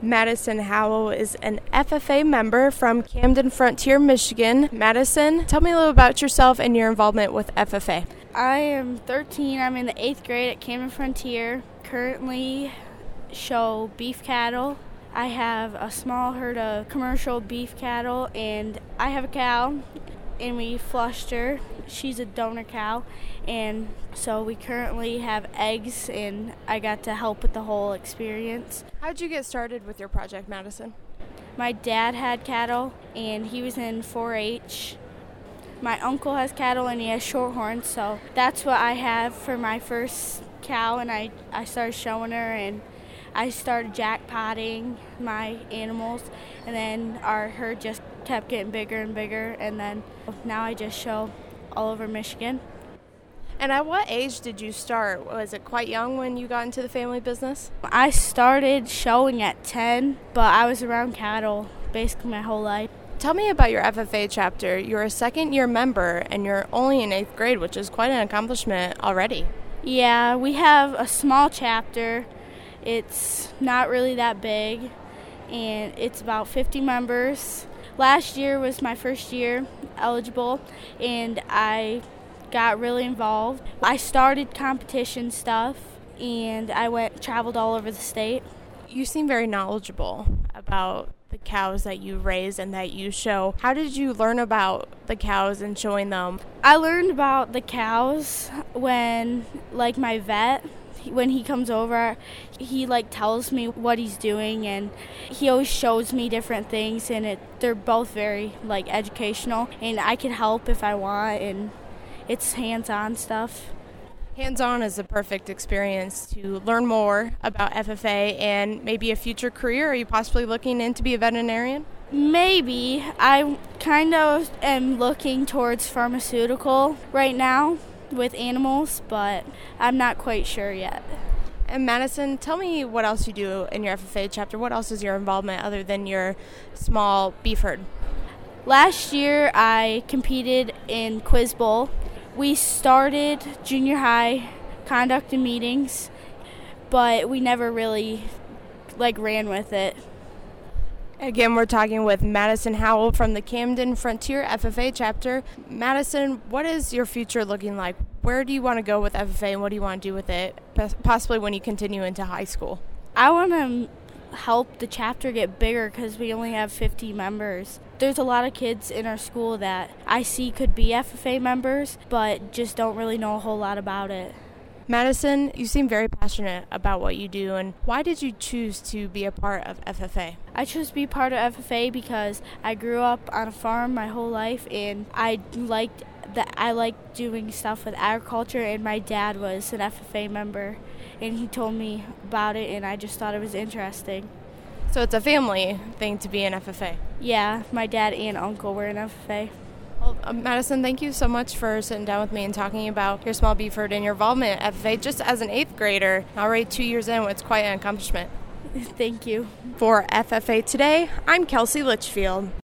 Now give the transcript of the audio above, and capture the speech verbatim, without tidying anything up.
Madison Howell is an F F A member from Camden Frontier, Michigan. Madison, tell me a little about yourself and your involvement with F F A. I am thirteen. I'm in the eighth grade at Camden Frontier. Currently show beef cattle. I have a small herd of commercial beef cattle, and I have a cow, and we flushed her. She's a donor cow, and so we currently have eggs, and I got to help with the whole experience. How'd you get started with your project, Madison? My dad had cattle, and he was in four H. My uncle has cattle, and he has shorthorns, so that's what I have for my first cow, and I, I started showing her, and I started jackpotting my animals, and then our herd just kept getting bigger and bigger, and then now I just show all over Michigan. And at what age did you start? Was it quite young when you got into the family business? I started showing at ten, but I was around cattle basically my whole life. Tell me about your F F A chapter. You're a second-year member, and you're only in eighth grade, which is quite an accomplishment already. Yeah, we have a small chapter. It's not really that big, and it's about fifty members. Last year was my first year eligible, and I got really involved. I started competition stuff, and I went traveled all over the state. You seem very knowledgeable about the cows that you raise and that you show. How did you learn about the cows and showing them? I learned about the cows when, like, my vet, when he comes over, he like tells me what he's doing, and he always shows me different things, and it they're both very like educational, and I can help if I want, and it's hands-on stuff. Hands-on is a perfect experience to learn more about F F A and maybe a future career. Are you possibly looking in to be a veterinarian? Maybe. I kind of am looking towards pharmaceutical right now with animals, but I'm not quite sure yet. And Madison, tell me what else you do in your F F A chapter. What else is your involvement other than your small beef herd? Last year I competed in Quiz Bowl. We started junior high conduct and meetings, but we never really like ran with it. Again, we're talking with Madison Howell from the Camden Frontier F F A chapter. Madison, what is your future looking like? Where do you want to go with F F A, and what do you want to do with it, possibly when you continue into high school? I want to help the chapter get bigger because we only have fifty members. There's a lot of kids in our school that I see could be F F A members, but just don't really know a whole lot about it. Madison, you seem very passionate about what you do, and why did you choose to be a part of F F A? I chose to be part of F F A because I grew up on a farm my whole life, and I liked that I liked doing stuff with agriculture, and my dad was an F F A member, and he told me about it, and I just thought it was interesting. So it's a family thing to be in F F A? Yeah, my dad and uncle were in F F A. Well, uh, Madison, thank you so much for sitting down with me and talking about your small beef herd and your involvement at F F A. Just as an eighth grader, already two years in, it's quite an accomplishment. Thank you. For F F A Today, I'm Kelsey Litchfield.